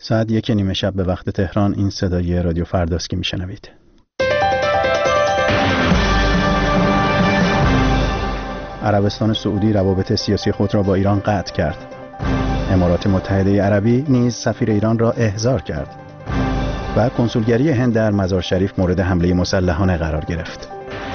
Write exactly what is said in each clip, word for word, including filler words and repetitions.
ساعت یک نیمه شب به وقت تهران این صدای رادیو فرداست که میشنوید. عربستان سعودی روابط سیاسی خود را با ایران قطع کرد. امارات متحده عربی نیز سفیر ایران را احضار کرد و کنسولگری هند در مزار شریف مورد حمله مسلحانه قرار گرفت.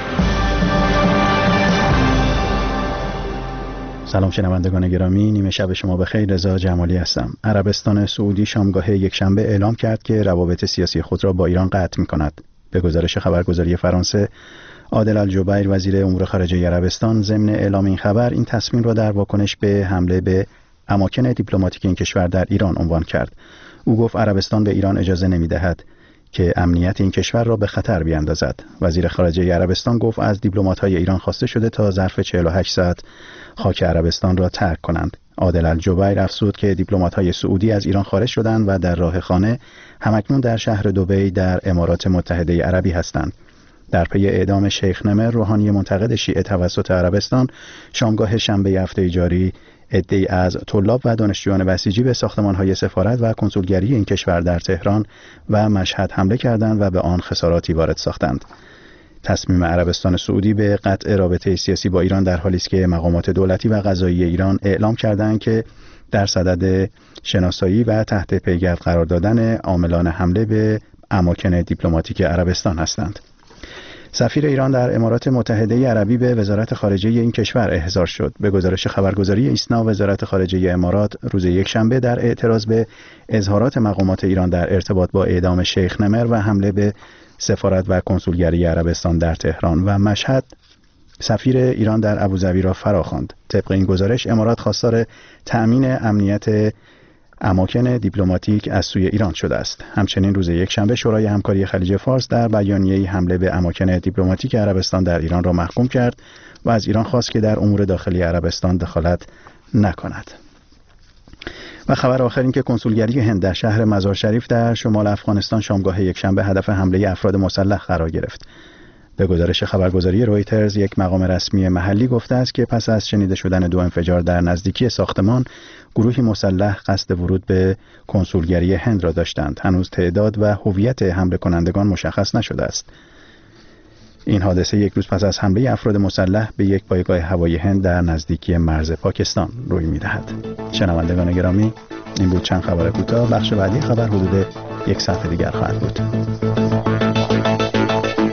سلام شنوندگان گرامی، نیمه شب شما بخیر. رضا جمالی هستم. عربستان سعودی شامگاه یکشنبه اعلام کرد که روابط سیاسی خود را با ایران قطع می‌کند. به گزارش خبرگزاری فرانسه، عادل الجبیر وزیر امور خارجه عربستان ضمن اعلام این خبر این تصمیم را در واکنش به حمله به اماکن دیپلماتیک این کشور در ایران عنوان کرد. او گفت عربستان به ایران اجازه نمی‌دهد که امنیت این کشور را به خطر بیاندازد. وزیر خارجه عربستان گفت از دیپلمات‌های ایران خواسته شده تا ظرف چهل و هشت ساعت خاک عربستان را ترک کنند. عادل الجبیر افزود که دیپلمات‌های سعودی از ایران خارج شدند و در راه خانه همکنون در شهر دبی در امارات متحده عربی هستند. در پی اعدام شیخ نمر روحانی منتقد شیعه توسط عربستان، شامگاه شنبه هفته جاری عده‌ای از طلاب و دانشجویان بسیجی به ساختمان‌های سفارت و کنسولگری این کشور در تهران و مشهد حمله کردند و به آن خساراتی وارد ساختند. تصمیم عربستان سعودی به قطع رابطه سیاسی با ایران در حالی است که مقامات دولتی و قضایی ایران اعلام کردند که در صدد شناسایی و تحت پیگرد قرار دادن عاملان حمله به اماکن دیپلماتیک عربستان هستند. سفیر ایران در امارات متحده عربی به وزارت خارجه این کشور احضار شد. به گزارش خبرگزاری ایسنا، وزارت خارجه امارات روز یکشنبه در اعتراض به اظهارات مقامات ایران در ارتباط با اعدام شیخ نمر و حمله به سفارت و کنسولگری عربستان در تهران و مشهد، سفیر ایران در ابوظبی را فراخواند. طبق این گزارش، امارات خواستار تأمین امنیت اماکن دیپلماتیک از سوی ایران شده است. همچنین روز یکشنبه شورای همکاری خلیج فارس در بیانیه‌ای حمله به اماکن دیپلماتیک عربستان در ایران را محکوم کرد و از ایران خواست که در امور داخلی عربستان دخالت نکند. و خبر آخر این که کنسولگری هند در شهر مزار شریف در شمال افغانستان شامگاه یکشنبه هدف حمله افراد مسلح قرار گرفت. به گزارش خبرگزاری رویترز، یک مقام رسمی محلی گفته است که پس از شنیده شدن دو انفجار در نزدیکی ساختمان، گروهی مسلح قصد ورود به کنسولگری هند را داشتند. هنوز تعداد و هویت حمله کنندگان مشخص نشده است. این حادثه یک روز پس از حمله افراد مسلح به یک پایگاه هوایی هند در نزدیکی مرز پاکستان روی می‌دهد. شنوندگان گرامی، این بود چند خبر کوتاه. بخش بعدی خبر حدود یک ساعت دیگر خواهد بود.